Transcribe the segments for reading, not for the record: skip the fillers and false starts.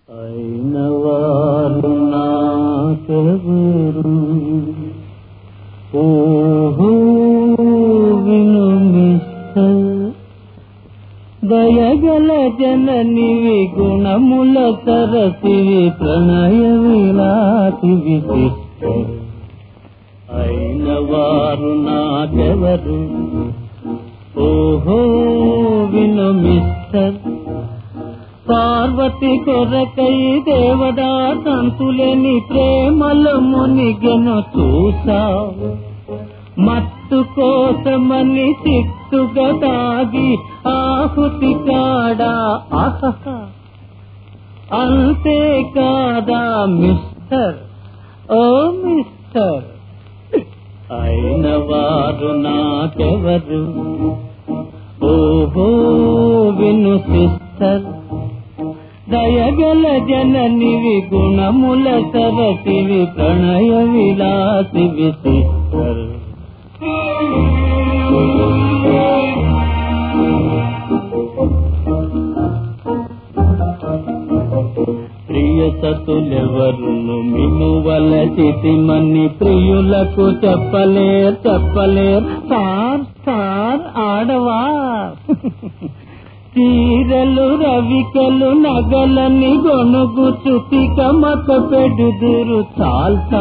అయిన వారు నాకెవరు ఓహో విను మిస్టర్ దయగల జననివి గుణముల సరసివి ప్రణయ విలాసివి సిస్టర్ అయిన వారు నాకెవరు ఓహో విను మిస్టర్ పార్వతి కొరకై దేవదా సంతులేని ప్రేమలో మునిగెను చూసావు మత్తు కోసమని చిత్తుగా తాగి ఆహుతి కాడా అంతే కాదా మిస్టర్ ఓ మిస్టర్ అయిన వారు నాకెవరు ఓహో విను సిస్టర్ దయగల జననివి గుణముల సరసివి ప్రణయ విలాసివి సిస్టర్ ప్రియ సతులెవరును మినువలచితిమని ప్రియులకు చెప్పలేరు సార్ ఆడవా చీరలు రవికలు నగలని గొనుగుచు తికమక పెడుదురు చాల్సా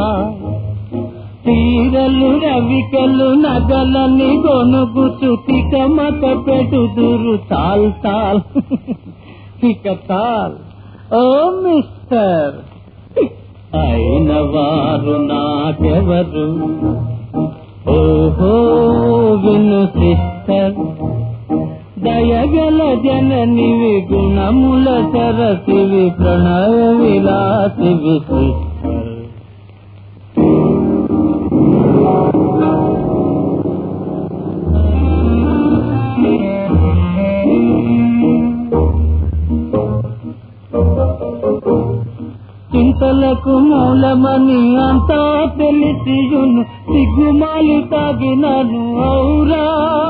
చీరలు రవికలు నగలని గొనుగుచు తికమక పెడుదురు చాల్ తికతాల్ ఓ మిస్టర్ అయిన వారు నాకెవరు ఓహో విను సిస్టర్ దయగల జననివి గుణముల సరసివి ప్రణయ విలాసివి సిస్టర్ చింతలకు మూలమని అంతా తెలిసియును సిగ్గుమాలి తాగినను ఔరా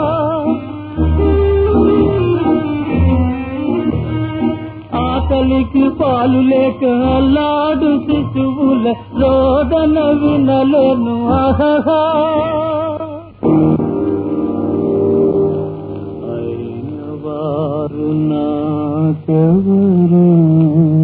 ఆకలికి పాలు లేక అల్లాడు శిశువుల రోదన వినలేను ఆహా అయిన వారు నాకెవరు